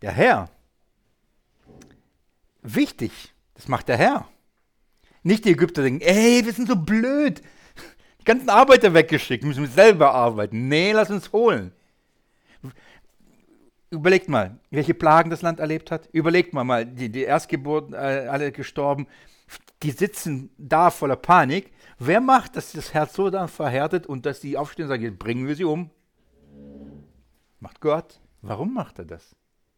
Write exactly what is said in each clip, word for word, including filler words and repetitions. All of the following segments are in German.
Der Herr. Wichtig, das macht der Herr. Nicht die Ägypter denken, ey, wir sind so blöd. Die ganzen Arbeiter weggeschickt, müssen wir selber arbeiten. Nee, lass uns holen. Überlegt mal, welche Plagen das Land erlebt hat. Überlegt mal, mal die, die Erstgeburten, äh, alle gestorben. Die sitzen da voller Panik. Wer macht, dass das Herz so dann verhärtet und dass die aufstehen und sagen, jetzt bringen wir sie um? Macht Gott. Warum macht er das?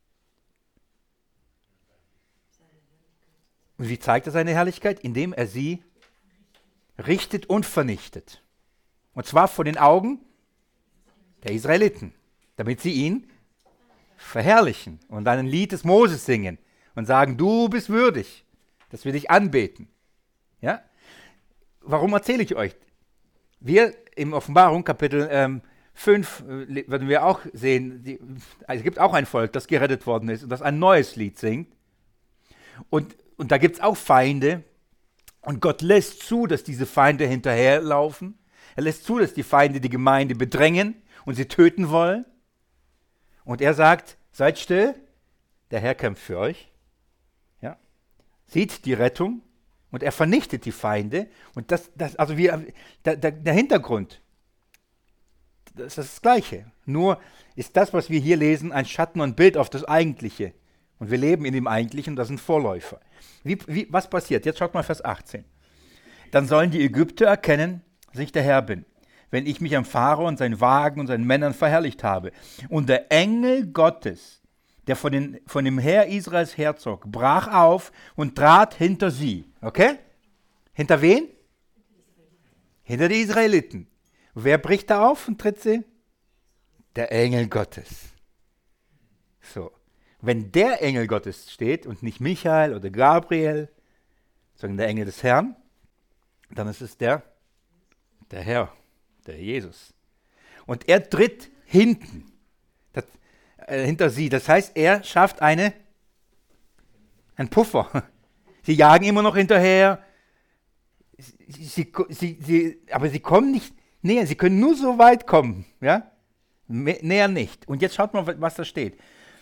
Und wie zeigt er seine Herrlichkeit? Indem er sie richtet und vernichtet. Und zwar vor den Augen der Israeliten, damit sie ihn verherrlichen und dann ein Lied des Moses singen und sagen, du bist würdig, dass wir dich anbeten. Ja? Warum erzähle ich euch? Wir im Offenbarung Kapitel ähm, fünf äh, werden wir auch sehen, die, also es gibt auch ein Volk, das gerettet worden ist und das ein neues Lied singt. Und, und da gibt es auch Feinde und Gott lässt zu, dass diese Feinde hinterherlaufen. Er lässt zu, dass die Feinde die Gemeinde bedrängen und sie töten wollen. Und er sagt, seid still, der Herr kämpft für euch. Ja? Sieht die Rettung und er vernichtet die Feinde. Und das, das also wir, der, der, der Hintergrund, das ist das Gleiche. Nur ist das, was wir hier lesen, ein Schatten und Bild auf das Eigentliche. Und wir leben in dem Eigentlichen, das sind Vorläufer. Wie, wie, was passiert? Jetzt schaut mal Vers achtzehn. Dann sollen die Ägypter erkennen, dass ich der Herr bin, wenn ich mich am Pharao und seinen Wagen und seinen Männern verherrlicht habe. Und der Engel Gottes, der von, den, von dem Heer Israels herzog, brach auf und trat hinter sie. Okay? Hinter wen? Hinter die Israeliten. Wer bricht da auf und tritt sie? Der Engel Gottes. So. Wenn der Engel Gottes steht und nicht Michael oder Gabriel, sondern der Engel des Herrn, dann ist es der, der Herr, der Jesus. Und er tritt hinten, das, äh, hinter sie. Das heißt, er schafft eine, einen Puffer. Sie jagen immer noch hinterher, sie, sie, sie, sie, aber sie kommen nicht näher. Sie können nur so weit kommen, ja? Näher nicht. Und jetzt schaut mal, was da steht.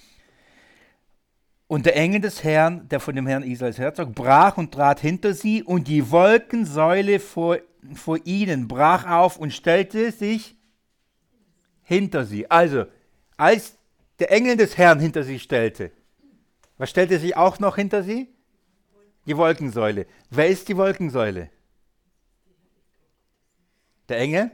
Und der Engel des Herrn, der von dem Herrn Israels herzog, brach und trat hinter sie, und die Wolkensäule vor, vor ihnen brach auf und stellte sich hinter sie. Also, als der Engel des Herrn hinter sie stellte, was stellte sich auch noch hinter sie? Die Wolkensäule. Wer ist die Wolkensäule? Der Engel?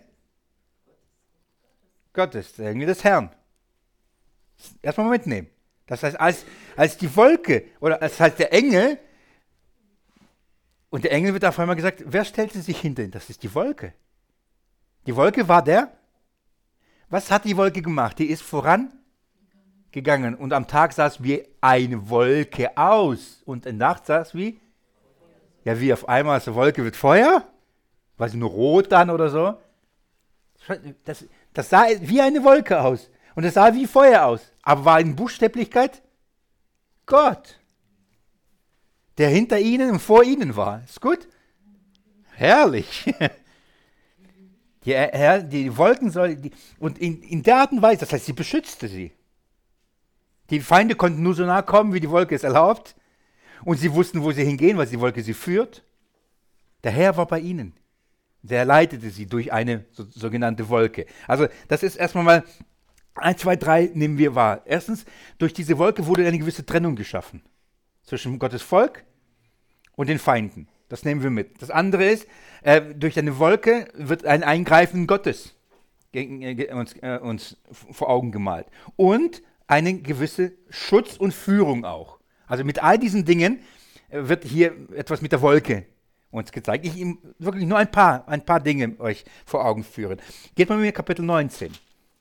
Gottes, der Engel des Herrn. Erstmal mitnehmen. Das heißt, als, als die Wolke, oder das heißt der Engel, und der Engel wird auf einmal gesagt, wer stellte sich hinter ihn? Das ist die Wolke. Die Wolke war der, was hat die Wolke gemacht? Die ist vorangegangen und am Tag sah es wie eine Wolke aus und in der Nacht sah es wie, ja wie auf einmal aus der Wolke wird Feuer, war sie nur rot dann oder so. Das, das sah wie eine Wolke aus. Und es sah wie Feuer aus. Aber war in Buchstäblichkeit Gott, der hinter ihnen und vor ihnen war. Ist gut? Herrlich. Die, Herr, die Wolkensäule, die, und in, in der Art und Weise, das heißt, sie beschützte sie. Die Feinde konnten nur so nah kommen, wie die Wolke es erlaubt. Und sie wussten, wo sie hingehen, weil die Wolke sie führt. Der Herr war bei ihnen. Der leitete sie durch eine so, sogenannte Wolke. Also das ist erstmal mal eins, zwei, drei nehmen wir wahr. Erstens, durch diese Wolke wurde eine gewisse Trennung geschaffen zwischen Gottes Volk und den Feinden. Das nehmen wir mit. Das andere ist, äh, durch eine Wolke wird ein Eingreifen Gottes gegen, äh, uns, äh, uns vor Augen gemalt. Und eine gewisse Schutz und Führung auch. Also mit all diesen Dingen äh, wird hier etwas mit der Wolke uns gezeigt. Ich ihm wirklich nur ein paar, ein paar Dinge euch vor Augen führen. Geht mal mit mir Kapitel neunzehn.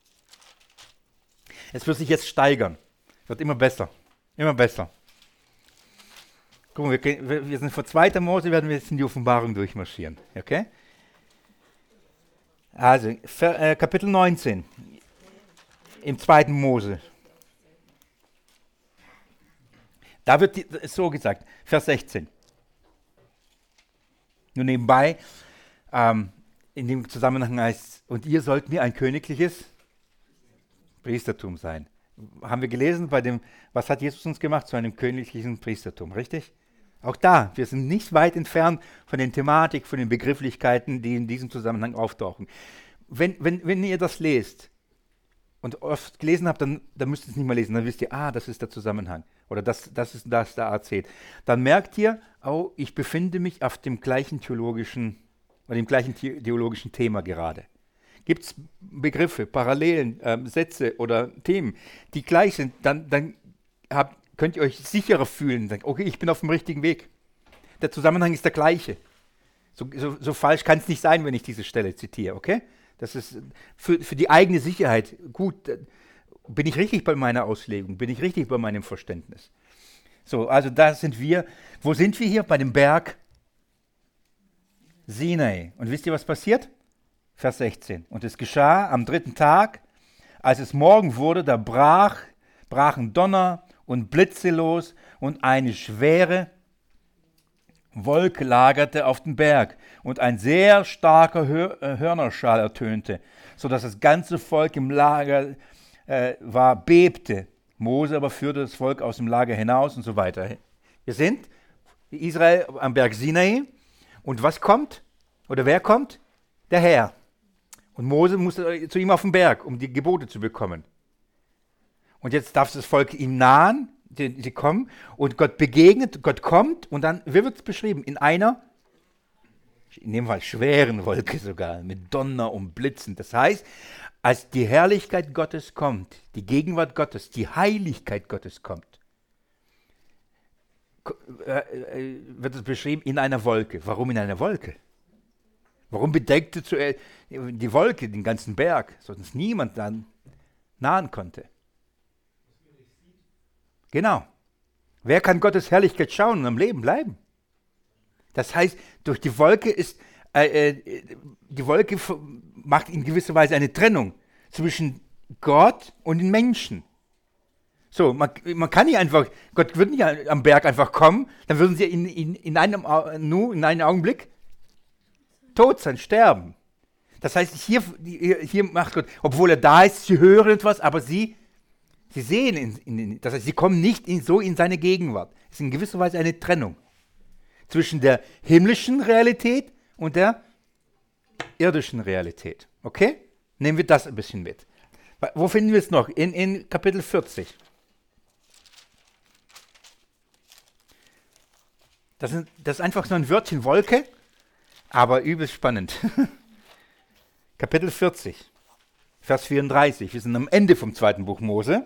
Es wird sich jetzt steigern. Wird immer besser. Immer besser. Guck mal, wir, wir sind vor zweiter Mose, werden wir jetzt in die Offenbarung durchmarschieren. Okay? Also, für, äh, Kapitel neunzehn. Im zweiten Mose. Da wird die, so gesagt, Vers sechzehn. Nur nebenbei, ähm, in dem Zusammenhang heißt es, und ihr sollt mir ein königliches Priestertum sein. haben wir gelesen, bei dem, was hat Jesus uns gemacht? Zu einem königlichen Priestertum, richtig? Auch da, wir sind nicht weit entfernt von den Thematik, von den Begrifflichkeiten, die in diesem Zusammenhang auftauchen. Wenn, wenn, wenn ihr das lest und oft gelesen habt, dann, dann müsst ihr es nicht mehr lesen, dann wisst ihr, ah, das ist der Zusammenhang oder das, das ist das da erzählt. Dann merkt ihr, oh, ich befinde mich auf dem gleichen theologischen oder dem gleichen the- theologischen Thema gerade. Gibt es Begriffe, Parallelen, äh, Sätze oder Themen, die gleich sind, dann, dann habt, könnt ihr euch sicherer fühlen. Denkt, okay, ich bin auf dem richtigen Weg. Der Zusammenhang ist der gleiche. So, so, so falsch kann es nicht sein, wenn ich diese Stelle zitiere, okay? Das ist für, für die eigene Sicherheit gut. Bin ich richtig bei meiner Auslegung? Bin ich richtig bei meinem Verständnis? So, also da sind wir. Wo sind wir hier? Bei dem Berg Sinai. Und wisst ihr, was passiert? Vers sechzehn. Und es geschah am dritten Tag, als es Morgen wurde, da brach, brachen Donner und Blitze los und eine schwere Wolke lagerte auf den Berg und ein sehr starker Hör- äh, Hörnerschall ertönte, sodass das ganze Volk im Lager äh, war, bebte. Mose aber führte das Volk aus dem Lager hinaus und so weiter. Wir sind Israel am Berg Sinai und was kommt? Oder wer kommt? Der Herr. Und Mose musste zu ihm auf den Berg, um die Gebote zu bekommen. Und jetzt darf das Volk ihm nahen, die, die kommen, und Gott begegnet, Gott kommt, und dann, wie wird es beschrieben? In einer, in dem Fall schweren Wolke sogar, mit Donner und Blitzen. Das heißt, als die Herrlichkeit Gottes kommt, die Gegenwart Gottes, die Heiligkeit Gottes kommt, wird es beschrieben in einer Wolke. Warum in einer Wolke? Warum bedeckte zuerst die Wolke den ganzen Berg, sodass niemand dann nahen konnte? Genau. Wer kann Gottes Herrlichkeit schauen und am Leben bleiben? Das heißt, durch die Wolke ist, äh, äh, die Wolke macht in gewisser Weise eine Trennung zwischen Gott und den Menschen. So, man, man kann nicht einfach, Gott würde nicht am Berg einfach kommen, dann würden sie in, in, in, einem, nur in einem Augenblick tot sein, sterben. Das heißt, hier, hier macht Gott, obwohl er da ist, sie hören etwas, aber sie, sie sehen, in, in, das heißt, sie kommen nicht in, so in seine Gegenwart. Es ist in gewisser Weise eine Trennung zwischen der himmlischen Realität und der irdischen Realität. Okay? Nehmen wir das ein bisschen mit. Wo finden wir es noch? In, in Kapitel vierzig. Das ist, das ist einfach so ein Wörtchen Wolke, aber übelst spannend. Kapitel vierzig, Vers vierunddreißig. Wir sind am Ende vom zweiten Buch Mose.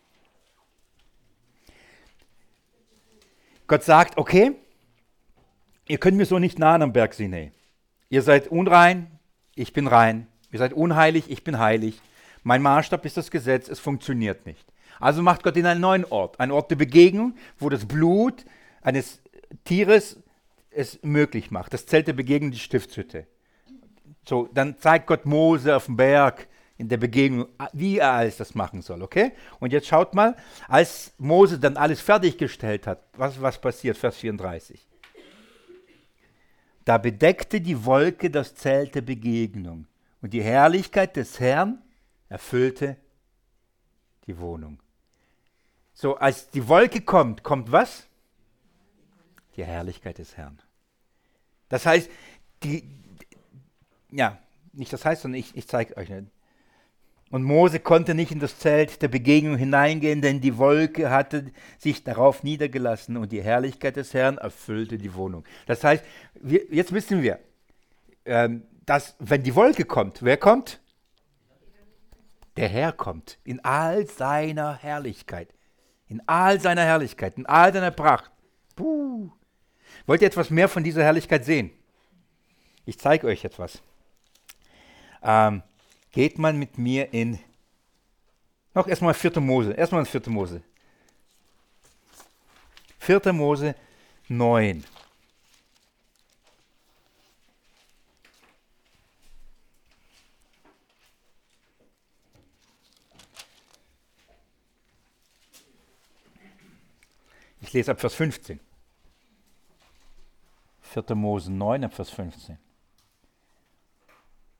Gott sagt, okay, ihr könnt mir so nicht nahen am Berg Sinai. Ihr seid unrein, ich bin rein. Ihr seid unheilig, ich bin heilig. Mein Maßstab ist das Gesetz, es funktioniert nicht. Also macht Gott in einen neuen Ort, einen Ort der Begegnung, wo das Blut eines Tieres es möglich macht. Das Zelt der Begegnung, die Stiftshütte. So, dann zeigt Gott Mose auf dem Berg in der Begegnung, wie er alles das machen soll, okay? Und jetzt schaut mal, als Mose dann alles fertiggestellt hat, was, was passiert, Vers vierunddreißig. Da bedeckte die Wolke das Zelt der Begegnung und die Herrlichkeit des Herrn erfüllte die Wohnung. So, als die Wolke kommt, kommt was? Die Herrlichkeit des Herrn. Das heißt, die, ja, nicht das heißt, sondern ich, ich zeige euch nicht. Und Mose konnte nicht in das Zelt der Begegnung hineingehen, denn die Wolke hatte sich darauf niedergelassen und die Herrlichkeit des Herrn erfüllte die Wohnung. Das heißt, wir, jetzt wissen wir, ähm, dass wenn die Wolke kommt, wer kommt? Der Herr kommt in all seiner Herrlichkeit. In all seiner Herrlichkeit, in all seiner Pracht. Puh. Wollt ihr etwas mehr von dieser Herrlichkeit sehen? Ich zeige euch etwas. Ähm, geht mal mit mir in, noch erstmal vierte Mose, erstmal ins vierte Mose. vierte Mose neun. Ich lese ab Vers fünfzehn. vierte Mose neun, ab Vers fünfzehn.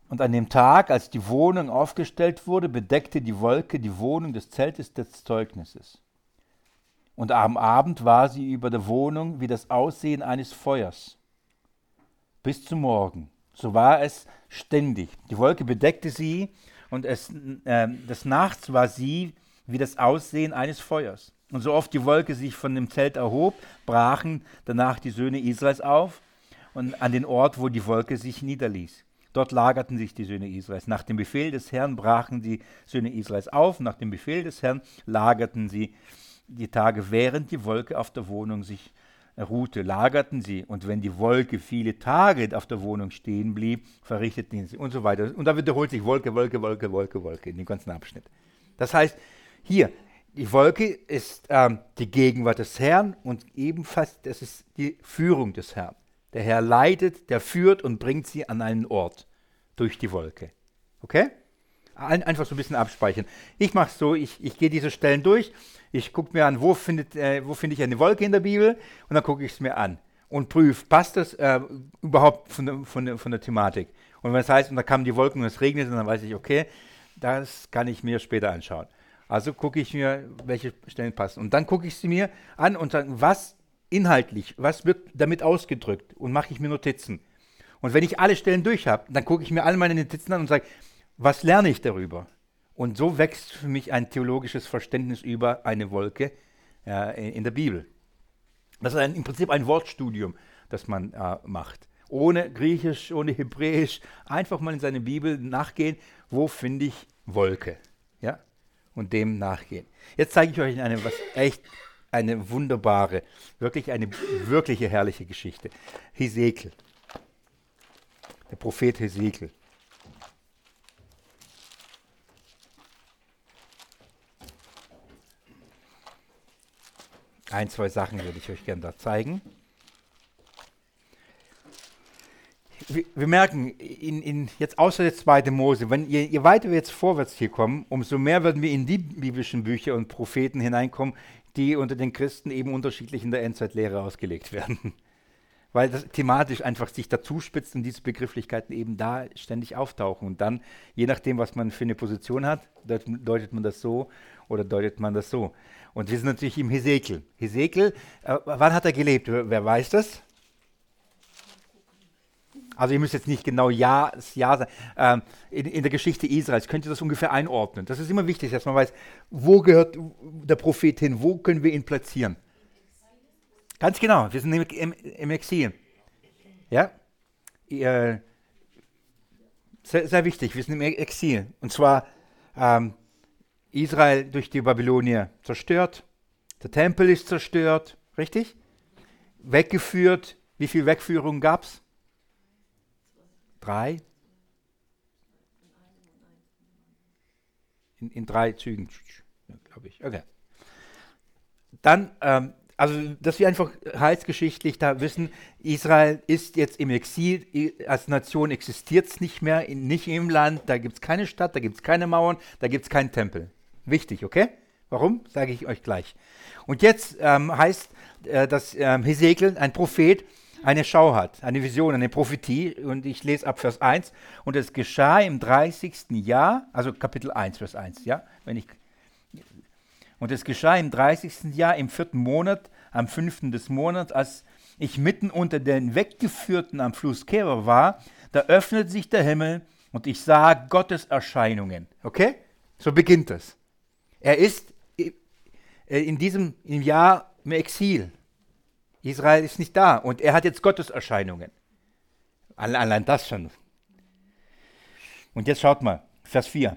Und an dem Tag, als die Wohnung aufgestellt wurde, bedeckte die Wolke die Wohnung des Zeltes des Zeugnisses. Und am Abend war sie über der Wohnung wie das Aussehen eines Feuers. Bis zum Morgen. So war es ständig. Die Wolke bedeckte sie und es, äh, des Nachts war sie wie das Aussehen eines Feuers. Und so oft die Wolke sich von dem Zelt erhob, brachen danach die Söhne Israels auf und an den Ort, wo die Wolke sich niederließ. Dort lagerten sich die Söhne Israels. Nach dem Befehl des Herrn brachen die Söhne Israels auf. Nach dem Befehl des Herrn lagerten sie die Tage, während die Wolke auf der Wohnung sich ruhte, lagerten sie. Und wenn die Wolke viele Tage auf der Wohnung stehen blieb, verrichteten sie und so weiter. Und da wiederholt sich Wolke, Wolke, Wolke, Wolke, Wolke in dem ganzen Abschnitt. Das heißt, hier, die Wolke ist ähm, die Gegenwart des Herrn und ebenfalls, das ist die Führung des Herrn. Der Herr leitet, der führt und bringt sie an einen Ort durch die Wolke. Okay? Ein, einfach so ein bisschen abspeichern. Ich mache es so, ich, ich gehe diese Stellen durch, ich gucke mir an, wo, findet, äh, wo finde ich eine Wolke in der Bibel und dann gucke ich es mir an und prüfe, passt das äh, überhaupt von der, von, der, von der Thematik. Und wenn es heißt, und da kamen die Wolken und es regnete, dann weiß ich, okay, das kann ich mir später anschauen. Also gucke ich mir, welche Stellen passen. Und dann gucke ich sie mir an und sage, was inhaltlich, was wird damit ausgedrückt? Und mache ich mir Notizen. Und wenn ich alle Stellen durch habe, dann gucke ich mir alle meine Notizen an und sage, was lerne ich darüber? Und so wächst für mich ein theologisches Verständnis über eine Wolke äh, in der Bibel. Das ist ein, im Prinzip ein Wortstudium, das man äh, macht. Ohne Griechisch, ohne Hebräisch, einfach mal in seine Bibel nachgehen, wo finde ich Wolke? Ja? Und dem nachgehen. Jetzt zeige ich euch eine, was echt eine wunderbare, wirklich eine wirkliche herrliche Geschichte. Hesekiel. Der Prophet Hesekiel. Ein, zwei Sachen würde ich euch gerne da zeigen. Wir, wir merken, in, in, jetzt außer der zweite Mose, wenn je, je weiter wir jetzt vorwärts hier kommen, umso mehr werden wir in die biblischen Bücher und Propheten hineinkommen, die unter den Christen eben unterschiedlich in der Endzeitlehre ausgelegt werden. Weil das thematisch einfach sich dazu spitzt und diese Begrifflichkeiten eben da ständig auftauchen. Und dann, je nachdem, was man für eine Position hat, deutet, deutet man das so oder deutet man das so. Und wir sind natürlich im Hesekiel. Hesekiel, äh, wann hat er gelebt? Wer weiß das? Also ihr müsst jetzt nicht genau Ja, das Ja sagen. Ähm, in, in der Geschichte Israels könnt ihr das ungefähr einordnen. Das ist immer wichtig, dass man weiß, wo gehört der Prophet hin, wo können wir ihn platzieren. Ganz genau, wir sind im, im, im Exil. Ja? Äh, sehr, sehr wichtig, wir sind im Exil. Und zwar ähm, Israel durch die Babylonier zerstört, der Tempel ist zerstört, richtig? Weggeführt, wie viele Wegführungen gab es? Drei? In, in drei Zügen, glaube ich. Okay. Dann, ähm, also, dass wir einfach heilsgeschichtlich da wissen, Israel ist jetzt im Exil, als Nation existiert es nicht mehr, in, nicht im Land, da gibt es keine Stadt, da gibt es keine Mauern, da gibt es keinen Tempel. Wichtig, okay? Warum? Sage ich euch gleich. Und jetzt ähm, heißt, äh, dass ähm, Hesekiel, ein Prophet, eine Schau hat, eine Vision, eine Prophetie. Und ich lese ab Vers eins. Und es geschah im dreißigsten Jahr, also Kapitel eins, Vers eins, ja? Wenn ich... Und es geschah im dreißigsten Jahr, im vierten Monat, am fünften des Monats, als ich mitten unter den Weggeführten am Fluss Kebar war, da öffnete sich der Himmel und ich sah Gottes Erscheinungen. Okay? So beginnt es. Er ist in diesem im Jahr im Exil. Israel ist nicht da und er hat jetzt Gottes Erscheinungen. Allein das schon. Und jetzt schaut mal, Vers vier.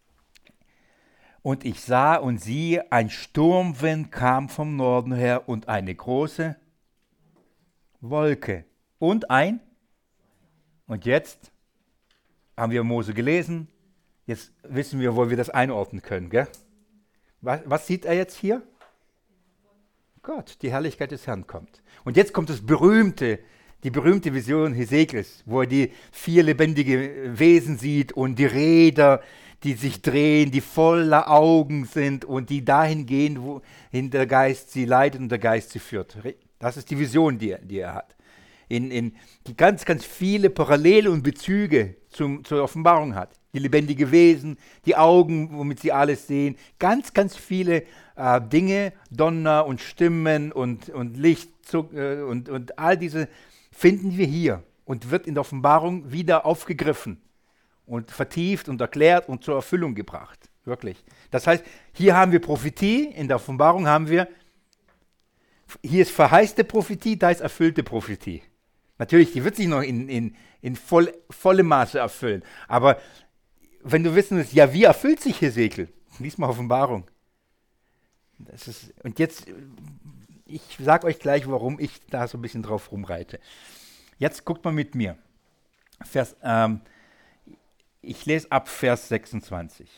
Und ich sah und siehe, ein Sturmwind kam vom Norden her und eine große Wolke. Und ein, und jetzt haben wir Mose gelesen, jetzt wissen wir, wo wir das einordnen können. Gell? Was, was sieht er jetzt hier? Gott, die Herrlichkeit des Herrn kommt. Und jetzt kommt das berühmte, die berühmte Vision Hesekiels, wo er die vier lebendige Wesen sieht und die Räder, die sich drehen, die voller Augen sind und die dahin gehen, wohin der Geist sie leitet und der Geist sie führt. Das ist die Vision, die er, die er hat. in, in, die ganz, ganz viele Parallele und Bezüge zum, zur Offenbarung hat. Die lebendige Wesen, die Augen, womit sie alles sehen, ganz, ganz viele äh, Dinge, Donner und Stimmen und, und Licht zu, äh, und, und all diese finden wir hier und wird in der Offenbarung wieder aufgegriffen und vertieft und erklärt und zur Erfüllung gebracht. Wirklich. Das heißt, hier haben wir Prophetie, in der Offenbarung haben wir, hier ist verheißte Prophetie, da ist erfüllte Prophetie. Natürlich, die wird sich noch in, in, in voll, vollem Maße erfüllen. Aber wenn du wissen willst, ja, wie erfüllt sich Hesekiel? Lies mal Offenbarung. Das ist, und jetzt, ich sage euch gleich, warum ich da so ein bisschen drauf rumreite. Jetzt guckt mal mit mir. Vers, ähm, ich lese ab Vers sechsundzwanzig.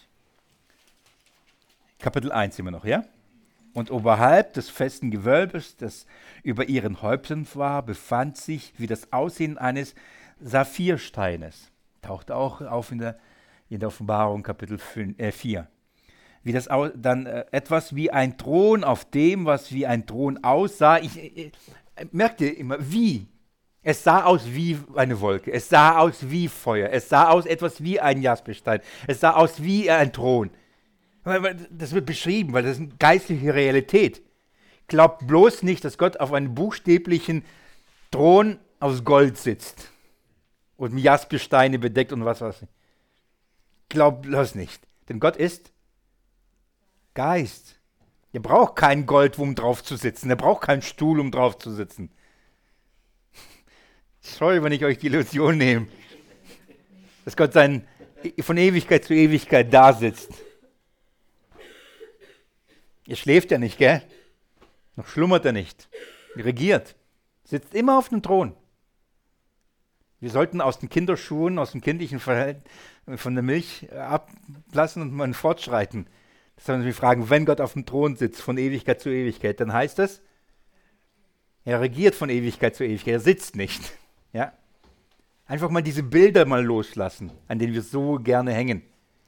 Kapitel eins immer noch, ja? Und oberhalb des festen Gewölbes, das über ihren Häuptern war, befand sich wie das Aussehen eines Saphirsteines. Taucht auch auf in der, in der Offenbarung Kapitel vier. Wie das au- dann äh, etwas wie ein Thron, auf dem, was wie ein Thron aussah. Ich, äh, merkt ihr immer, wie? Es sah aus wie eine Wolke, es sah aus wie Feuer, es sah aus etwas wie ein Jasperstein, es sah aus wie ein Thron. Das wird beschrieben, weil das ist eine geistliche Realität. Glaubt bloß nicht, dass Gott auf einem buchstäblichen Thron aus Gold sitzt und mit Jaspersteine bedeckt und was weiß ich. Glaubt bloß nicht, denn Gott ist Geist. Er braucht kein Gold, um drauf zu sitzen, er braucht keinen Stuhl, um drauf zu sitzen. Sorry, wenn ich euch die Illusion nehme, dass Gott sein, von Ewigkeit zu Ewigkeit da sitzt. Er schläft ja nicht, gell? Noch schlummert er nicht. Er regiert. Sitzt immer auf dem Thron. Wir sollten aus den Kinderschuhen, aus dem kindlichen Verhalten, von der Milch ablassen und mal fortschreiten. Das sollen wir fragen, wenn Gott auf dem Thron sitzt, von Ewigkeit zu Ewigkeit, dann heißt das, er regiert von Ewigkeit zu Ewigkeit, er sitzt nicht. Ja? Einfach mal diese Bilder mal loslassen, an denen wir so gerne hängen.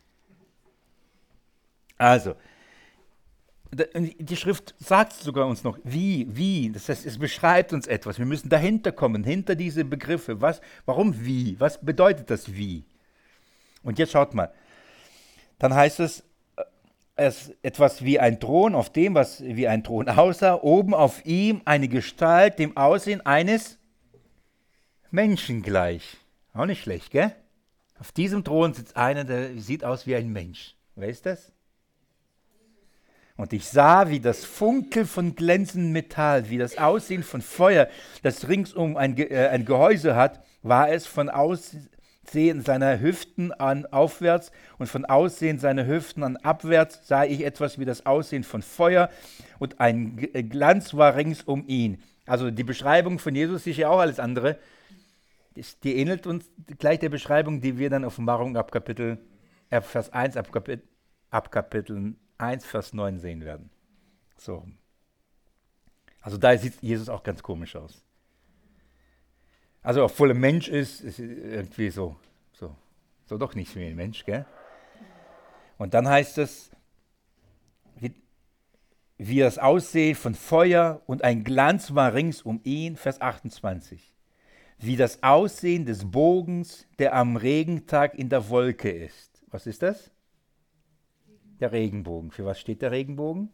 Also, die Schrift sagt sogar uns noch, wie, wie, das heißt, es beschreibt uns etwas. Wir müssen dahinter kommen, hinter diese Begriffe. Was, warum wie? Was bedeutet das wie? Und jetzt schaut mal, dann heißt es, es etwas wie ein Thron, auf dem, was wie ein Thron aussah, oben auf ihm eine Gestalt, dem Aussehen eines Menschen gleich. Auch nicht schlecht, gell? Auf diesem Thron sitzt einer, der sieht aus wie ein Mensch. Wer ist das? Und ich sah, wie das Funkel von glänzendem Metall, wie das Aussehen von Feuer, das ringsum ein, Ge- äh, ein Gehäuse hat, war es von Aussehen seiner Hüften an aufwärts und von Aussehen seiner Hüften an abwärts sah ich etwas wie das Aussehen von Feuer und ein G- Glanz war rings um ihn. Also die Beschreibung von Jesus ist ja auch alles andere. Die ähnelt uns gleich der Beschreibung, die wir dann Offenbarung ab Kapitel, äh, Vers eins, ab, Kapit, ab Kapitel eins, Vers neun sehen werden. So. Also da sieht Jesus auch ganz komisch aus. Also obwohl er Mensch ist, ist irgendwie so, so, so doch nicht wie ein Mensch, gell? Und dann heißt es, wie, wie das Aussehen von Feuer und ein Glanz war rings um ihn, Vers achtundzwanzig. Wie das Aussehen des Bogens, der am Regentag in der Wolke ist. Was ist das? Der Regenbogen. Für was steht der Regenbogen?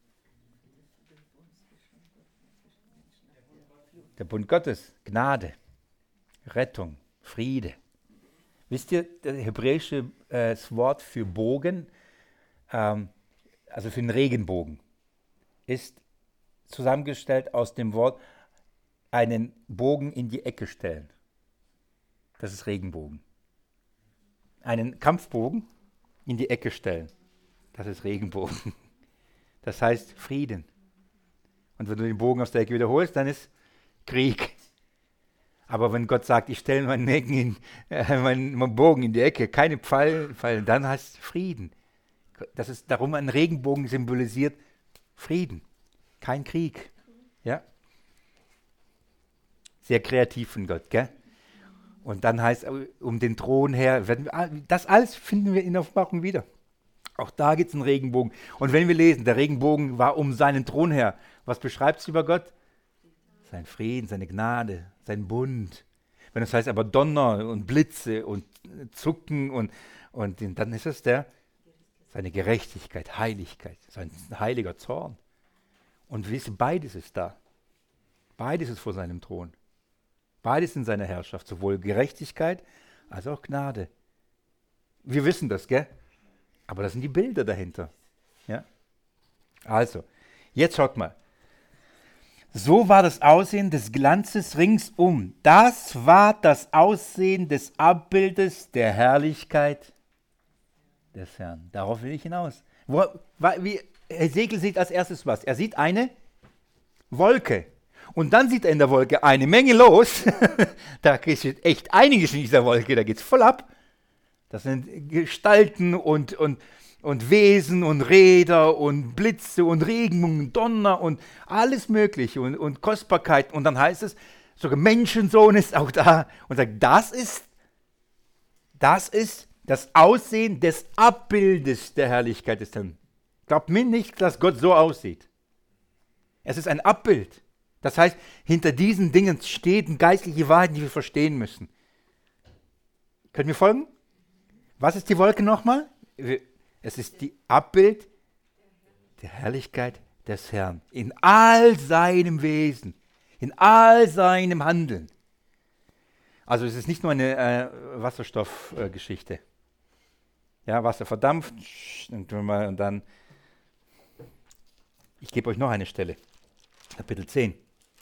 Der Bund Gottes, Gnade, Rettung, Friede. Wisst ihr, das hebräische äh, das Wort für Bogen, ähm, also für den Regenbogen, ist zusammengestellt aus dem Wort einen Bogen in die Ecke stellen. Das ist Regenbogen. Einen Kampfbogen in die Ecke stellen. Das ist Regenbogen. Das heißt Frieden. Und wenn du den Bogen aus der Ecke wiederholst, dann ist Krieg. Aber wenn Gott sagt, ich stelle meinen, in, äh, meinen, meinen Bogen in die Ecke, keine Pfeile, Pfeile, dann heißt Frieden. Das ist darum ein Regenbogen symbolisiert Frieden, kein Krieg. Ja? Sehr kreativ von Gott, gell? Und dann heißt um den Thron her, werden wir, das alles finden wir in der Offenbarung wieder. Auch da gibt es einen Regenbogen. Und wenn wir lesen, der Regenbogen war um seinen Thron her, was beschreibt es über Gott? sein Frieden, seine Gnade, sein Bund. Wenn das heißt aber Donner und Blitze und Zucken und, und dann ist es der, seine Gerechtigkeit, Heiligkeit, sein heiliger Zorn. Und wisst, beides ist da. Beides ist vor seinem Thron. Beides in seiner Herrschaft, sowohl Gerechtigkeit als auch Gnade. Wir wissen das, gell? Aber das sind die Bilder dahinter. Ja? Also, jetzt schaut mal. So war das Aussehen des Glanzes ringsum. Das war das Aussehen des Abbildes der Herrlichkeit des Herrn. Darauf will ich hinaus. Wo, wie, Hesekiel sieht als erstes was? Er sieht eine Wolke. Und dann sieht er in der Wolke eine Menge los. Da geht echt einiges in dieser Wolke, da geht es voll ab. Das sind Gestalten und, und, und Wesen und Räder und Blitze und Regen und Donner und alles Mögliche und, und Kostbarkeit. Und dann heißt es, sogar Menschensohn ist auch da und sagt, das ist, das ist das Aussehen des Abbildes der Herrlichkeit des Herrn. Glaubt mir nicht, dass Gott so aussieht. Es ist ein Abbild. Das heißt, hinter diesen Dingen steht geistliche Wahrheit, die wir verstehen müssen. Können wir folgen? Was ist die Wolke nochmal? Es ist die Abbild der Herrlichkeit des Herrn. In all seinem Wesen, in all seinem Handeln. Also es ist nicht nur eine äh, Wasserstoffgeschichte. Äh, ja, Wasser verdampft und, und dann, ich gebe euch noch eine Stelle. Kapitel zehn.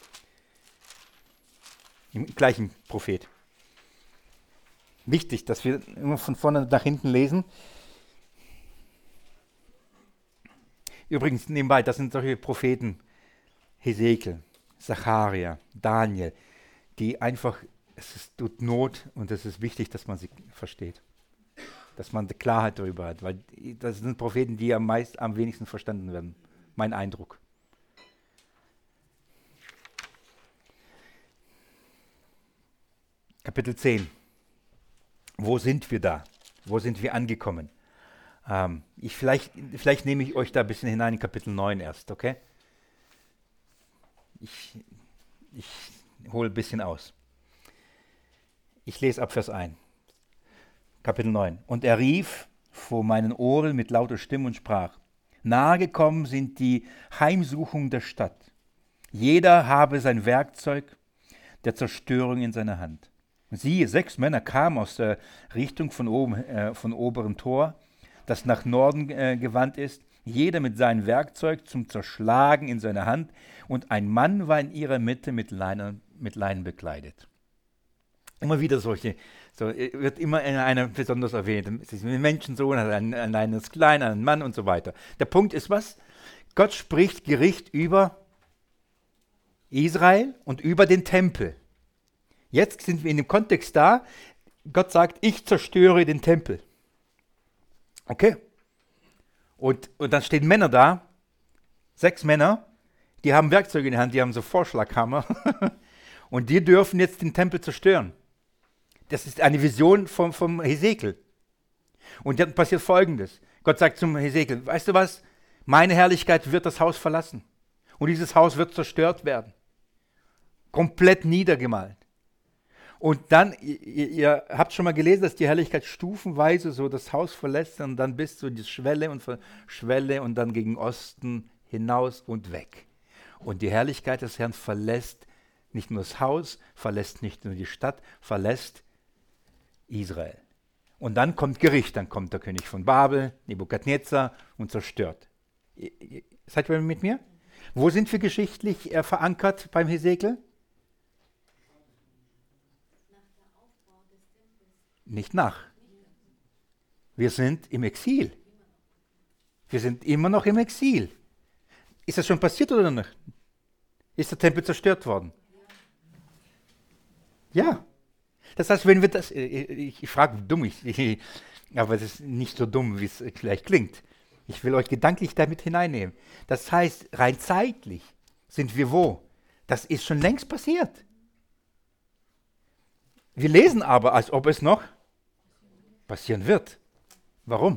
Im gleichen Prophet. Wichtig, dass wir immer von vorne nach hinten lesen. Übrigens nebenbei, das sind solche Propheten, Hesekiel, Zacharia, Daniel, die einfach, es ist, tut Not und es ist wichtig, dass man sie versteht. Dass man die Klarheit darüber hat, weil das sind Propheten, die am meisten, am wenigsten verstanden werden. Mein Eindruck. Kapitel zehn. Wo sind wir da? Wo sind wir angekommen? Ähm, ich vielleicht, vielleicht nehme ich euch da ein bisschen hinein in Kapitel neun erst, okay? Ich, ich hole ein bisschen aus. Ich lese ab Vers eins. Kapitel neun. Und er rief vor meinen Ohren mit lauter Stimme und sprach, nahe gekommen sind die Heimsuchungen der Stadt. Jeder habe sein Werkzeug der Zerstörung in seiner Hand. Siehe, sechs Männer kamen aus der Richtung von oben, äh, von oberen Tor, das nach Norden äh, gewandt ist, jeder mit seinem Werkzeug zum Zerschlagen in seiner Hand, und ein Mann war in ihrer Mitte mit Leinen, mit Leinen bekleidet. Immer wieder solche, so wird immer einer besonders erwähnt. Es ist ein Menschensohn, ein, ein kleines Klein, ein Mann und so weiter. Der Punkt ist was? Gott spricht Gericht über Israel und über den Tempel. Jetzt sind wir in dem Kontext da, Gott sagt, ich zerstöre den Tempel. Okay? Und, und dann stehen Männer da, sechs Männer, die haben Werkzeuge in der Hand, die haben so Vorschlaghammer und die dürfen jetzt den Tempel zerstören. Das ist eine Vision vom, vom Hesekiel. Und dann passiert Folgendes. Gott sagt zum Hesekiel, weißt du was, meine Herrlichkeit wird das Haus verlassen und dieses Haus wird zerstört werden. Komplett niedergemalt. Und dann, ihr, ihr habt schon mal gelesen, dass die Herrlichkeit stufenweise so das Haus verlässt und dann bis zu die Schwelle und Schwelle und dann gegen Osten hinaus und weg. Und die Herrlichkeit des Herrn verlässt nicht nur das Haus, verlässt nicht nur die Stadt, verlässt Israel. Und dann kommt Gericht, dann kommt der König von Babel, Nebukadnezar und zerstört. Seid ihr mit mir? Wo sind wir geschichtlich äh, verankert beim Hesekiel? Nicht nach. Wir sind im Exil. Wir sind immer noch im Exil. Ist das schon passiert oder nicht? Ist der Tempel zerstört worden? Ja. Das heißt, wenn wir das, ich, ich frage dumm, ich, ich, aber es ist nicht so dumm, wie es vielleicht klingt. Ich will euch gedanklich damit hineinnehmen. Das heißt, rein zeitlich sind wir wo? Das ist schon längst passiert. Wir lesen aber, als ob es noch passieren wird. Warum?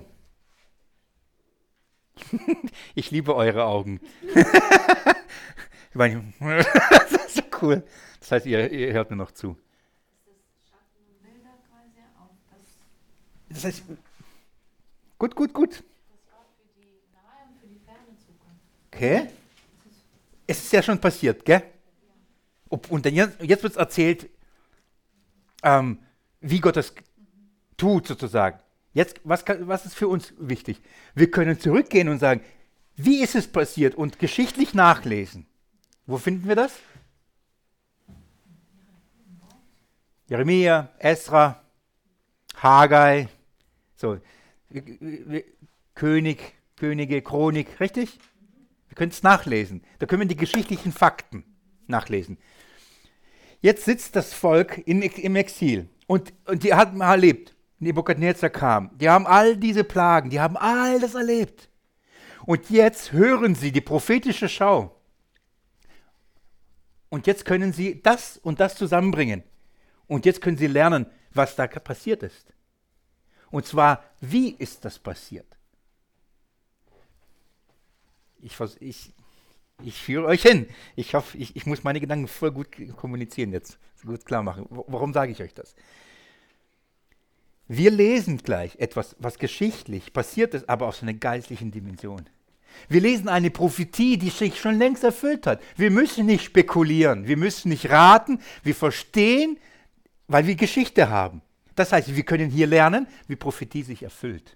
Ich liebe eure Augen. Ich meine, das ist so cool. Das heißt, ihr, ihr hört mir noch zu. Das heißt, gut, gut, gut. Okay. Es ist ja schon passiert, gell? Und dann jetzt, jetzt wird es erzählt, ähm, wie Gott das tut sozusagen. Jetzt, was, kann, was ist für uns wichtig? Wir können zurückgehen und sagen, wie ist es passiert und geschichtlich nachlesen. Wo finden wir das? Jeremia, Esra, Haggai, so, König, Könige, Chronik, richtig? Wir können es nachlesen. Da können wir die geschichtlichen Fakten nachlesen. Jetzt sitzt das Volk in, im Exil und, und die haben erlebt, Nebukadnezar kam, die haben all diese Plagen, die haben all das erlebt. Und jetzt hören sie die prophetische Schau. Und jetzt können sie das und das zusammenbringen. Und jetzt können sie lernen, was da passiert ist. Und zwar, wie ist das passiert? Ich, ich, ich führe euch hin. Ich hoffe, ich, ich muss meine Gedanken voll gut kommunizieren jetzt, gut klar machen. Warum sage ich euch das? Wir lesen gleich etwas, was geschichtlich passiert ist, aber aus einer geistlichen Dimension. Wir lesen eine Prophetie, die sich schon längst erfüllt hat. Wir müssen nicht spekulieren, wir müssen nicht raten, wir verstehen, weil wir Geschichte haben. Das heißt, wir können hier lernen, wie Prophetie sich erfüllt.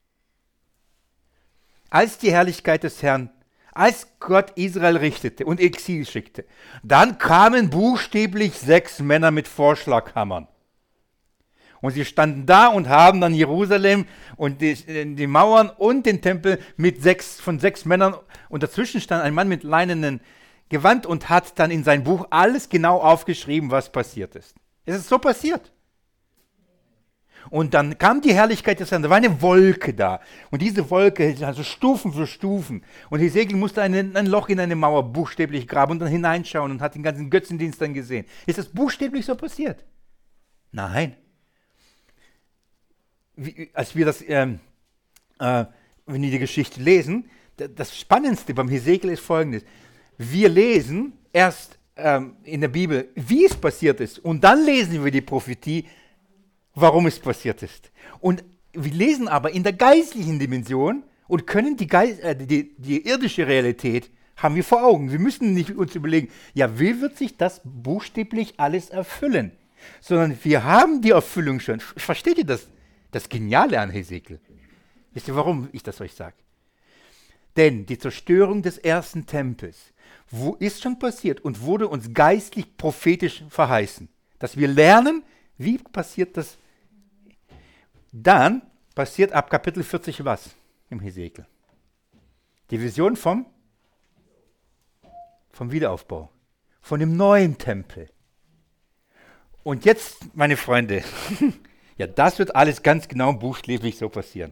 Als die Herrlichkeit des Herrn, als Gott Israel richtete und Exil schickte, dann kamen buchstäblich sechs Männer mit Vorschlaghammern. Und sie standen da und haben dann Jerusalem und die, die Mauern und den Tempel mit sechs, von sechs Männern. Und dazwischen stand ein Mann mit leinenen Gewand und hat dann in sein Buch alles genau aufgeschrieben, was passiert ist. Es ist so passiert. Und dann kam die Herrlichkeit des Herrn, da war eine Wolke da. Und diese Wolke, also Stufen für Stufen. Und Hesekiel musste ein, ein Loch in eine Mauer buchstäblich graben und dann hineinschauen und hat den ganzen Götzendienst dann gesehen. Ist das buchstäblich so passiert? Nein. Wie, als wir das, ähm, äh, wenn wir die Geschichte lesen, das Spannendste beim Hesekiel ist Folgendes. Wir lesen erst ähm, in der Bibel, wie es passiert ist, und dann lesen wir die Prophetie, warum es passiert ist. Und wir lesen aber in der geistlichen Dimension und können die, Geist, äh, die, die irdische Realität haben wir vor Augen. Wir müssen nicht uns überlegen, ja, wie wird sich das buchstäblich alles erfüllen? Sondern wir haben die Erfüllung schon. Versteht ihr das? Das Geniale an Hesekiel. Wisst ihr, warum ich das euch sage? Denn die Zerstörung des ersten Tempels wo ist schon passiert und wurde uns geistlich prophetisch verheißen. Dass wir lernen, wie passiert das. Dann passiert ab Kapitel vierzig was im Hesekiel? Die Vision vom, vom Wiederaufbau, von dem neuen Tempel. Und jetzt, meine Freunde, ja, das wird alles ganz genau buchstäblich so passieren.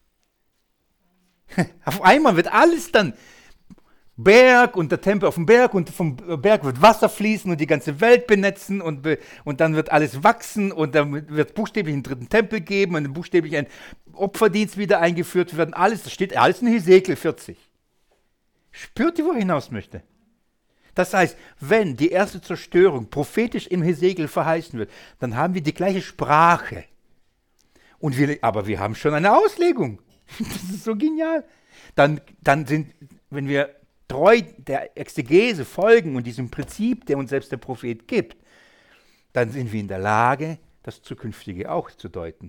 Auf einmal wird alles dann Berg und der Tempel auf dem Berg und vom Berg wird Wasser fließen und die ganze Welt benetzen und, be, und dann wird alles wachsen und dann wird buchstäblich einen dritten Tempel geben und buchstäblich ein Opferdienst wieder eingeführt werden. Alles, das steht alles in Hesekiel vierzig. Spürt ihr, wo ich hinaus möchte? Das heißt, wenn die erste Zerstörung prophetisch im Hesekiel verheißen wird, dann haben wir die gleiche Sprache. Und wir, aber wir haben schon eine Auslegung. Das ist so genial. Dann, dann sind, wenn wir treu der Exegese folgen und diesem Prinzip, der uns selbst der Prophet gibt, dann sind wir in der Lage, das Zukünftige auch zu deuten.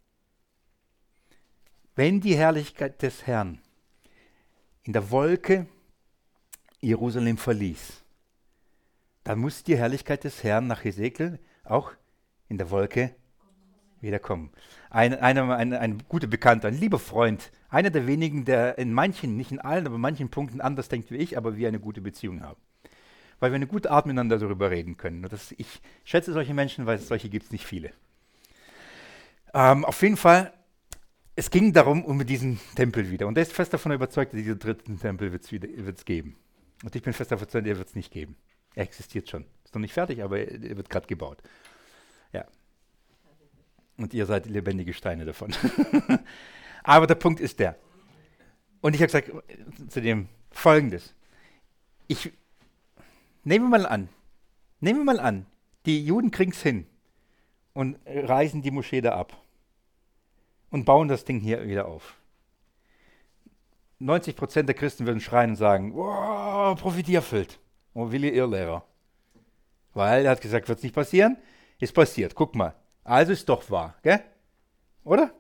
Wenn die Herrlichkeit des Herrn in der Wolke Jerusalem verließ, dann muss die Herrlichkeit des Herrn nach Hesekiel auch in der Wolke wiederkommen. Ein, einer, ein, ein guter Bekannter, ein lieber Freund, einer der wenigen, der in manchen, nicht in allen, aber in manchen Punkten anders denkt wie ich, aber wir eine gute Beziehung haben. Weil wir eine gute Art miteinander darüber reden können. Und das, ich schätze solche Menschen, weil solche gibt es nicht viele. Ähm, auf jeden Fall, es ging darum, um diesen Tempel wieder. Und er ist fest davon überzeugt, dass diesen dritten Tempel wird es geben. Und ich bin fest davon überzeugt, er wird es nicht geben. Er existiert schon. Ist noch nicht fertig, aber er wird gerade gebaut. Ja. Und ihr seid lebendige Steine davon. Aber der Punkt ist der. Und ich habe gesagt zu dem Folgendes. Ich nehme mal an, Nehmen wir mal an, die Juden kriegen es hin und reißen die Moschee da ab und bauen das Ding hier wieder auf. neunzig Prozent der Christen würden schreien und sagen, wow, Prophetie erfüllt. Oh, Willi Irrlehrer. Weil er hat gesagt, wird es nicht passieren? Ist passiert, guck mal. Also ist doch wahr, gell? Oder?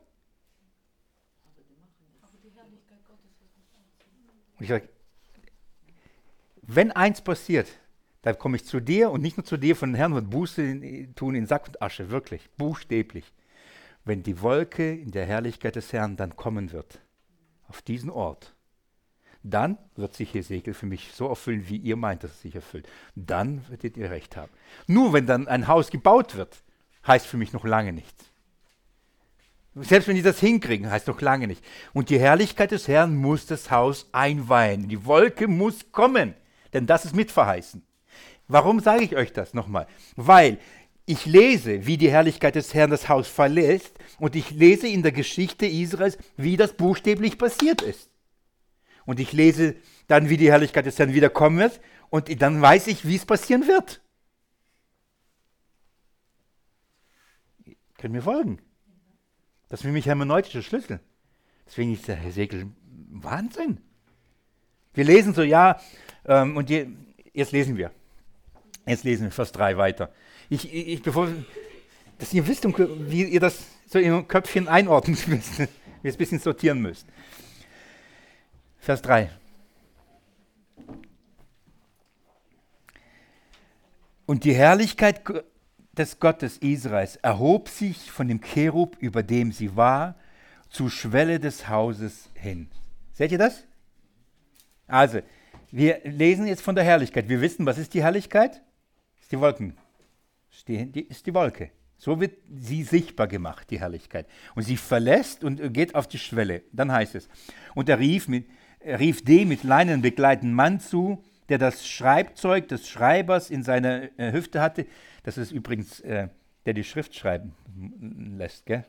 Und ich sage, wenn eins passiert, dann komme ich zu dir und nicht nur zu dir, von den Herrn wird Buße in, tun in Sack und Asche, wirklich, buchstäblich. Wenn die Wolke in der Herrlichkeit des Herrn dann kommen wird, auf diesen Ort, dann wird sich Hesekiel für mich so erfüllen, wie ihr meint, dass es sich erfüllt. Dann werdet ihr recht haben. Nur wenn dann ein Haus gebaut wird, heißt für mich noch lange nichts. Selbst wenn die das hinkriegen, heißt noch lange nicht. Und die Herrlichkeit des Herrn muss das Haus einweihen. Die Wolke muss kommen, denn das ist mitverheißen. Warum sage ich euch das nochmal? Weil ich lese, wie die Herrlichkeit des Herrn das Haus verlässt und ich lese in der Geschichte Israels, wie das buchstäblich passiert ist. Und ich lese dann, wie die Herrlichkeit des Herrn wiederkommen wird und dann weiß ich, wie es passieren wird. Können wir folgen? Das ist für mich hermeneutischer Schlüssel. Deswegen ist der Hesekiel Wahnsinn. Wir lesen so, ja, ähm, und je, jetzt lesen wir. Jetzt lesen wir Vers drei weiter. Ich, ich, bevor, dass ihr wisst, wie ihr das so in eurem Köpfchen einordnen müsst, wie ihr es ein bisschen sortieren müsst. Vers drei. Und die Herrlichkeit des Gottes Israels erhob sich von dem Cherub, über dem sie war, zur Schwelle des Hauses hin. Seht ihr das? Also, wir lesen jetzt von der Herrlichkeit. Wir wissen, was ist die Herrlichkeit? Das ist die Wolken. Das ist die, die, ist die Wolke. So wird sie sichtbar gemacht, die Herrlichkeit. Und sie verlässt und geht auf die Schwelle. Dann heißt es, und er rief, mit, er rief dem mit Leinen begleitenden Mann zu, der das Schreibzeug des Schreibers in seiner äh, Hüfte hatte. Das ist übrigens, äh, der die Schrift schreiben lässt, gell?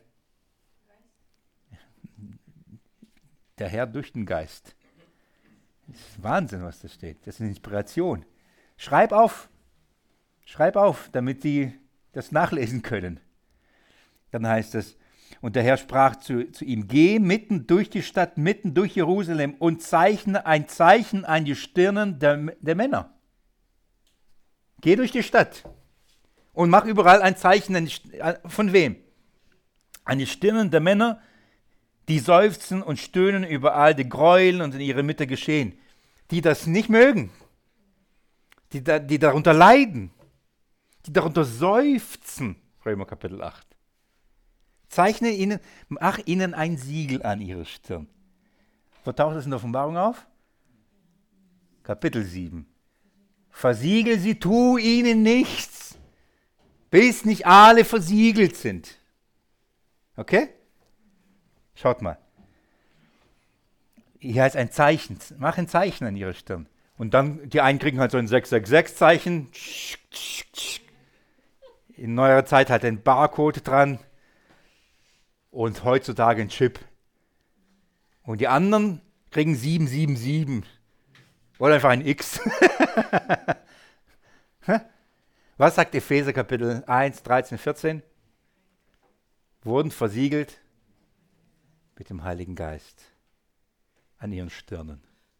Der Herr durch den Geist. Das ist Wahnsinn, was da steht. Das ist eine Inspiration. Schreib auf. Schreib auf, damit sie das nachlesen können. Dann heißt es, und der Herr sprach zu, zu ihm, geh mitten durch die Stadt, mitten durch Jerusalem und zeichne ein Zeichen an die Stirnen der, der Männer. Geh durch die Stadt und mach überall ein Zeichen. An die, von wem? An die Stirnen der Männer, die seufzen und stöhnen über all die Gräuel und in ihrer Mitte geschehen. Die das nicht mögen, die, da, die darunter leiden, die darunter seufzen. Römer Kapitel acht. Zeichne ihnen, mach ihnen ein Siegel an ihre Stirn. Wo taucht das in der Offenbarung auf? Kapitel sieben. Versiegel sie, tu ihnen nichts, bis nicht alle versiegelt sind. Okay? Schaut mal. Hier heißt ein Zeichen. Mach ein Zeichen an ihre Stirn. Und dann, die einen kriegen halt so ein sechs sechs sechs-Zeichen. In neuerer Zeit halt ein Barcode dran. Und heutzutage ein Chip. Und die anderen kriegen sieben sieben sieben. Oder einfach ein X. Was sagt Epheser Kapitel eins, dreizehn, vierzehn? Wurden versiegelt mit dem Heiligen Geist an ihren Stirnen.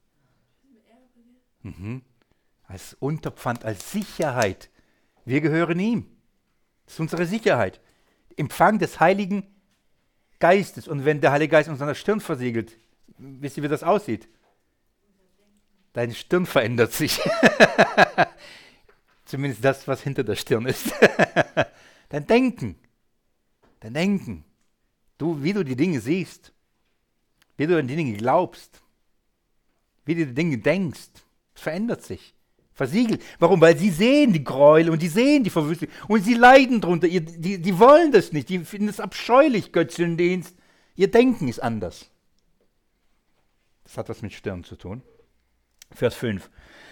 Mhm. Als Unterpfand, als Sicherheit. Wir gehören ihm. Das ist unsere Sicherheit. Empfang des Heiligen Geistes. Und wenn der Heilige Geist uns an der Stirn versiegelt, wisst ihr, wie das aussieht? Deine Stirn verändert sich. Zumindest das, was hinter der Stirn ist. Dein Denken. Dein Denken. Du, wie du die Dinge siehst. Wie du an die Dinge glaubst. Wie du die Dinge denkst. Es verändert sich. Versiegelt. Warum? Weil sie sehen die Gräuel und die sehen die Verwüstung und sie leiden drunter. Ihr, die, die wollen das nicht. Die finden es abscheulich, Götzendienst. Ihr Denken ist anders. Das hat was mit Stirn zu tun. Vers fünf.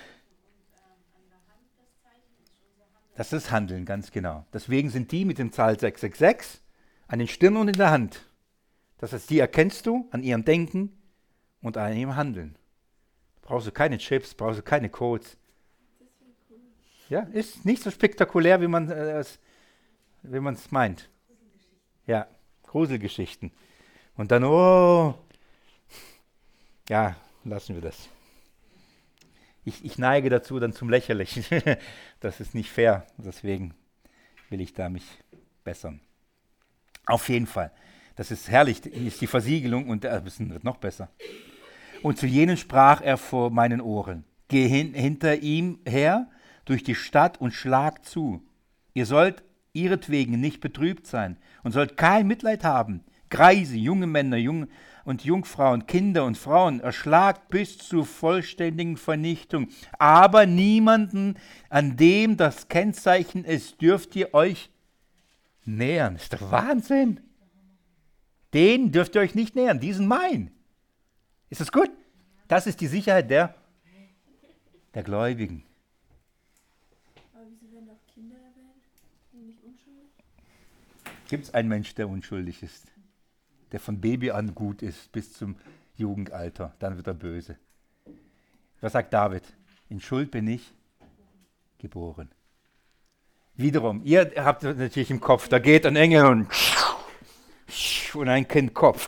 Das ist Handeln, ganz genau. Deswegen sind die mit dem Zahl sechs sechs sechs an den Stirn und in der Hand. Das heißt, die erkennst du an ihrem Denken und an ihrem Handeln. Brauchst du keine Chips, brauchst du keine Codes. Ja, ist nicht so spektakulär, wie man es wie man es meint. Ja, Gruselgeschichten. Und dann, oh, ja, lassen wir das. Ich, ich neige dazu dann zum Lächerlichen. Das ist nicht fair, deswegen will ich da mich bessern. Auf jeden Fall. Das ist herrlich, ist die Versiegelung und das wird noch besser. Und zu jenen sprach er vor meinen Ohren: Geh hin, hinter ihm her durch die Stadt und schlag zu. Ihr sollt ihretwegen nicht betrübt sein und sollt kein Mitleid haben. Greise, junge Männer, junge und Jungfrauen, Kinder und Frauen erschlagt bis zur vollständigen Vernichtung. Aber niemanden, an dem das Kennzeichen ist, dürft ihr euch nähern. Ist doch Wahnsinn. Den dürft ihr euch nicht nähern, diesen mein. Ist das gut? Das ist die Sicherheit der, der Gläubigen. Aber wieso werden auch Kinder erwähnt und nicht unschuldig? Gibt es einen Mensch, der unschuldig ist? Der von Baby an gut ist bis zum Jugendalter, dann wird er böse. Was sagt David? In Schuld bin ich geboren. Wiederum, ihr habt natürlich im Kopf, da geht ein Engel und, und ein Kind Kopf.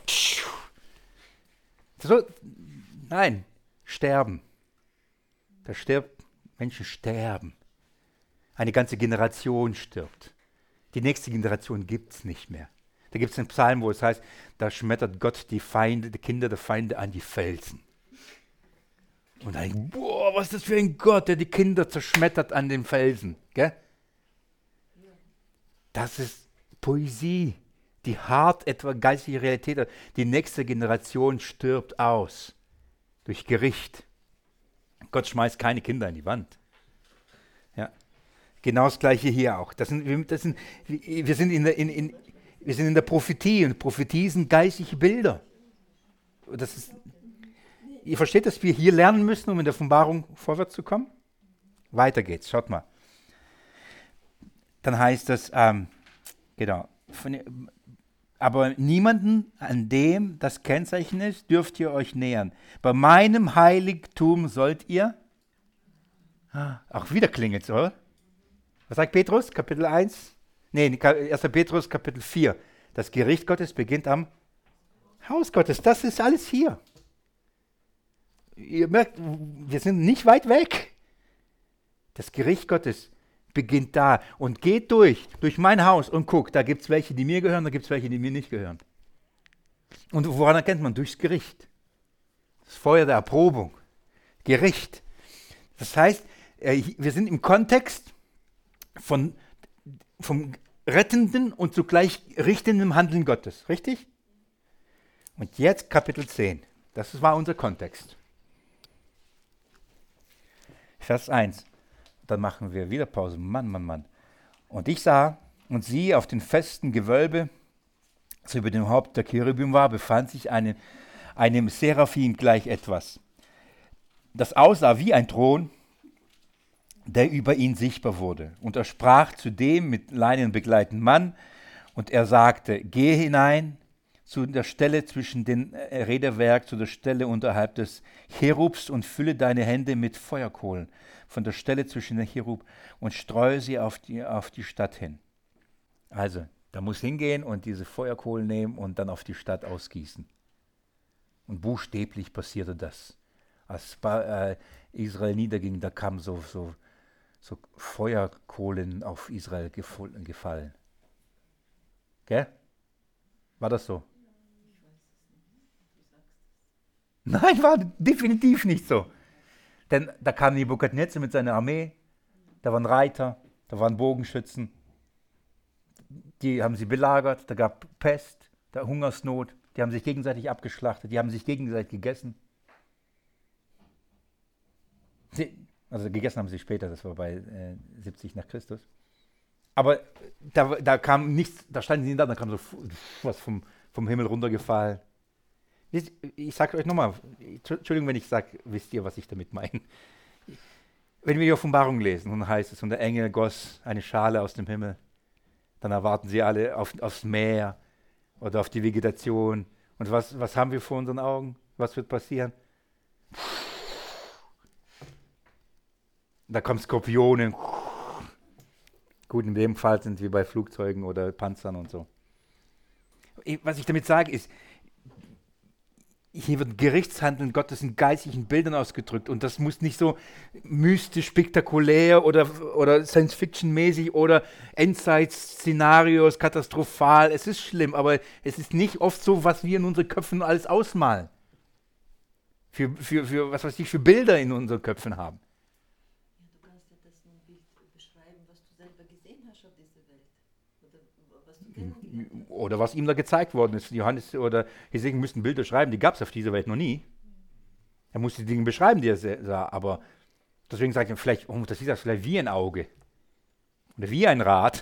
So, nein, sterben. Da stirbt, Menschen sterben. Eine ganze Generation stirbt. Die nächste Generation gibt es nicht mehr. Da gibt es einen Psalm, wo es heißt, da schmettert Gott die Feinde, die Kinder der Feinde an die Felsen. Und dann, boah, was ist das für ein Gott, der die Kinder zerschmettert an den Felsen. Gell? Das ist Poesie, die hart etwa geistige Realität hat. Die nächste Generation stirbt aus durch Gericht. Gott schmeißt keine Kinder in die Wand. Ja. Genau das Gleiche hier auch. Das sind, das sind, wir, sind in der, in, in, wir sind in der Prophetie und Prophetie sind geistliche Bilder. Das ist, ihr versteht, dass wir hier lernen müssen, um in der Offenbarung vorwärts zu kommen? Weiter geht's, schaut mal. Dann heißt das, ähm, genau, von, aber niemanden, an dem das Kennzeichen ist, dürft ihr euch nähern. Bei meinem Heiligtum sollt ihr, ah, auch wieder klingelt's, oder? Was sagt Petrus, Kapitel eins? Nee, erster Petrus, Kapitel vier. Das Gericht Gottes beginnt am Haus Gottes. Das ist alles hier. Ihr merkt, wir sind nicht weit weg. Das Gericht Gottes beginnt da und geht durch, durch mein Haus und guckt, da gibt es welche, die mir gehören, da gibt es welche, die mir nicht gehören. Und woran erkennt man? Durchs Gericht. Das Feuer der Erprobung. Gericht. Das heißt, wir sind im Kontext von, vom rettenden und zugleich richtenden Handeln Gottes. Richtig? Und jetzt Kapitel zehn. Das war unser Kontext. Vers eins. Dann machen wir wieder Pause. Mann, Mann, Mann. Und ich sah und siehe, auf dem festen Gewölbe, das über dem Haupt der Cherubim war, befand sich eine, einem Seraphim gleich etwas. Das aussah wie ein Thron, der über ihn sichtbar wurde. Und er sprach zu dem mit Leinen begleitenden Mann, und er sagte: Gehe hinein zu der Stelle zwischen den Räderwerk, zu der Stelle unterhalb des Cherubs, und fülle deine Hände mit Feuerkohlen von der Stelle zwischen den Cherub und streue sie auf die, auf die Stadt hin. Also, da muss hingehen und diese Feuerkohlen nehmen und dann auf die Stadt ausgießen. Und buchstäblich passierte das. Als äh, Israel niederging, da kamen so, so, so Feuerkohlen auf Israel gefallen. Gell? War das so? Nein, war definitiv nicht so. Denn da kam Nebukadnezar mit seiner Armee, da waren Reiter, da waren Bogenschützen, die haben sie belagert, da gab Pest, da Hungersnot, die haben sich gegenseitig abgeschlachtet, die haben sich gegenseitig gegessen. Sie, also gegessen haben sie später, das war bei äh, siebzig nach Christus. Aber da, da kam nichts, da standen sie da, da kam so was vom, vom Himmel runtergefallen. Ich, ich sage euch nochmal, Entschuldigung, wenn ich sage, wisst ihr, was ich damit meine. Wenn wir die Offenbarung lesen, dann heißt es, und der Engel goss eine Schale aus dem Himmel, dann erwarten sie alle auf, aufs Meer oder auf die Vegetation. Und was, was haben wir vor unseren Augen? Was wird passieren? Da kommen Skorpione, Gut, in dem Fall sind wir bei Flugzeugen oder Panzern und so. Was ich damit sage ist, hier wird Gerichtshandeln Gottes in geistlichen Bildern ausgedrückt und das muss nicht so mystisch, spektakulär oder, oder Science-Fiction-mäßig oder Endzeit-Szenarios, katastrophal. Es ist schlimm, aber es ist nicht oft so, was wir in unseren Köpfen alles ausmalen. Für, für, für was weiß ich, für Bilder in unseren Köpfen haben. Ja, du kannst ja das nur ein Bild beschreiben, was du selber gesehen hast auf dieser Welt. Oder was du kennengelernt hast. Oder was ihm da gezeigt worden ist. Johannes oder Hesekiel müssten Bilder schreiben, die gab es auf dieser Welt noch nie. Er musste die Dinge beschreiben, die er sah, aber deswegen sagt er vielleicht, oh, das ist das vielleicht wie ein Auge. Oder wie ein Rad.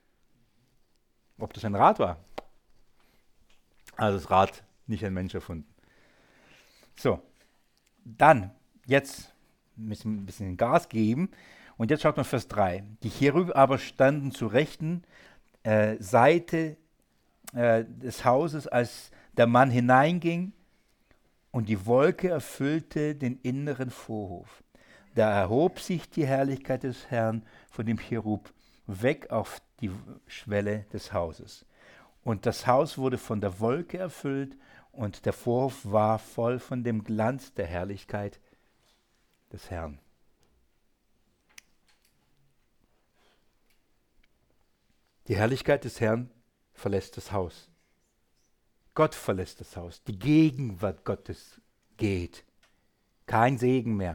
Ob das ein Rad war? Also das Rad, nicht ein Mensch erfunden. So, dann, jetzt müssen wir ein bisschen Gas geben. Und jetzt schaut man Vers drei. Die Cherub aber standen zur rechten äh, Seite äh, des Hauses, als der Mann hineinging, und die Wolke erfüllte den inneren Vorhof. Da erhob sich die Herrlichkeit des Herrn von dem Cherub weg auf die Schwelle des Hauses. Und das Haus wurde von der Wolke erfüllt, und der Vorhof war voll von dem Glanz der Herrlichkeit des Herrn. Die Herrlichkeit des Herrn verlässt das Haus. Gott verlässt das Haus. Die Gegenwart Gottes geht. Kein Segen mehr.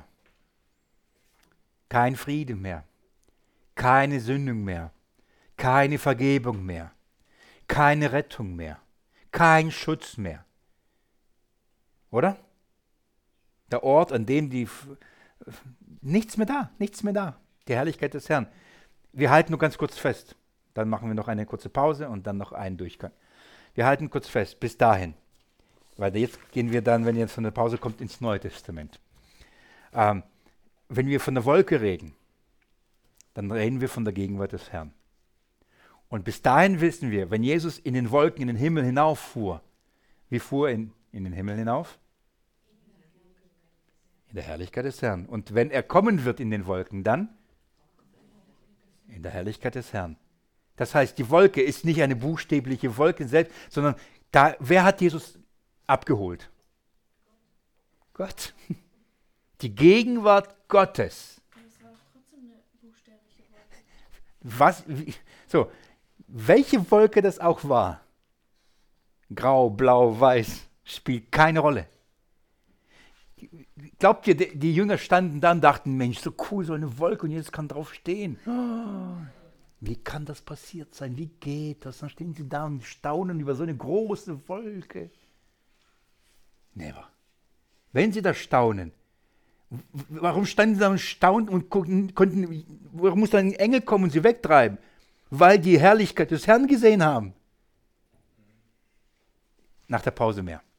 Kein Friede mehr. Keine Sündung mehr. Keine Vergebung mehr. Keine Rettung mehr. Kein Schutz mehr. Oder? Der Ort, an dem die... F- nichts mehr da. Nichts mehr da. Die Herrlichkeit des Herrn. Wir halten nur ganz kurz fest. Dann machen wir noch eine kurze Pause und dann noch einen Durchgang. Wir halten kurz fest, bis dahin. Weil jetzt gehen wir dann, wenn jetzt von der Pause kommt, ins Neue Testament. Ähm, wenn wir von der Wolke reden, dann reden wir von der Gegenwart des Herrn. Und bis dahin wissen wir, wenn Jesus in den Wolken, in den Himmel hinauffuhr, wie fuhr er in, in den Himmel hinauf? In der Herrlichkeit des Herrn. Und wenn er kommen wird in den Wolken, dann? In der Herrlichkeit des Herrn. Das heißt, die Wolke ist nicht eine buchstäbliche Wolke selbst, sondern da, wer hat Jesus abgeholt? Gott. Die Gegenwart Gottes. Das war trotzdem eine buchstäbliche Wolke. Was, wie, so, welche Wolke das auch war, grau, blau, weiß, spielt keine Rolle. Glaubt ihr, die, die Jünger standen da und dachten, Mensch, so cool, so eine Wolke und Jesus kann drauf stehen. Oh. Wie kann das passiert sein? Wie geht das? Dann stehen sie da und staunen über so eine große Wolke. Never. Wenn sie da staunen, w- warum standen sie da und staunten und gucken, konnten, warum muss dann ein Engel kommen und sie wegtreiben? Weil die Herrlichkeit des Herrn gesehen haben. Nach der Pause mehr.